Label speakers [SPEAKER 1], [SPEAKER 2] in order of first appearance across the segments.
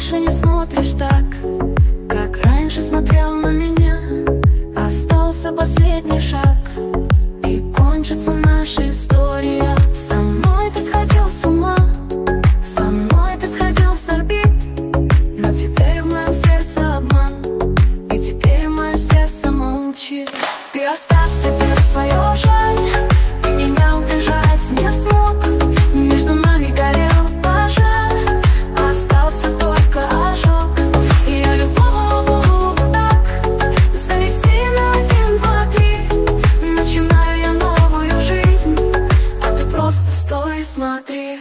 [SPEAKER 1] больше не смотришь так, как раньше смотрел на меня. Остался последний шаг, и кончится наша история. Со мной ты сходил с ума, со мной ты сходил с орбит, но теперь в моем сердце обман, и теперь мое сердце молчит. Ты оставь себе свое жаль, ты меня удержать не смог. Между нами горел пожар, остался только ожог. И я любовь так завести на 1, 2, 3. Начинаю я новую жизнь, а ты просто стой и смотри.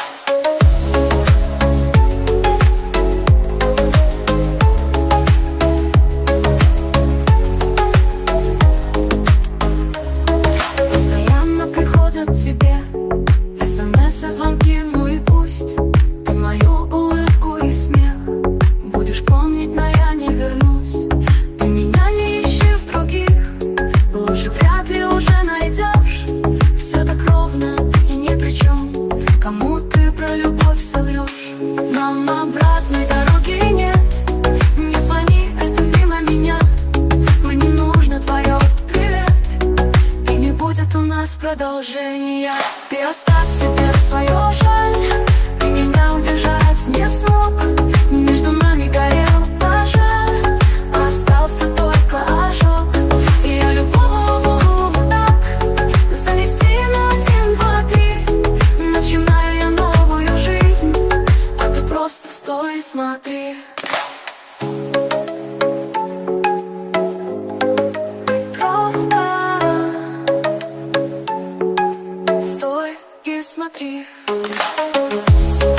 [SPEAKER 1] Тебе СМС и звонки, ну и пусть ты мою улыбку и смех будешь помнить, но я не вернусь. Ты меня не ищи в других, лучше вряд ли уже найдешь. Все так ровно и ни при чем, кому ты про любовь соврешь. Нам обратной дороги нет, не звони, это мимо меня. Мне не нужно твое привет, и не будет у нас продолжения. Ты оставь себе свое жаль, ты меня удержать не смог. Между нами горел пожар, остался только ожог. И я любовь так завести на 1, 2, 3. Начинаю я новую жизнь, а ты просто стой и смотри. Стой и смотри.